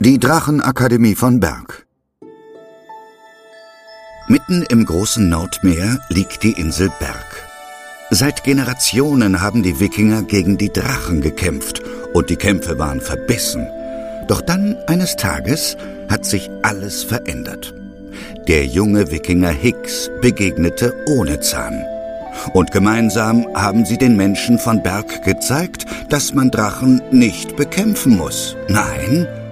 Die Drachenakademie von Berg. Mitten im großen Nordmeer liegt die Insel Berg. Seit Generationen haben die Wikinger gegen die Drachen gekämpft und die Kämpfe waren verbissen. Doch dann, eines Tages, hat sich alles verändert. Der junge Wikinger Hicks begegnete Onezahn. Und gemeinsam haben sie den Menschen von Berg gezeigt, dass man Drachen nicht bekämpfen muss. Nein,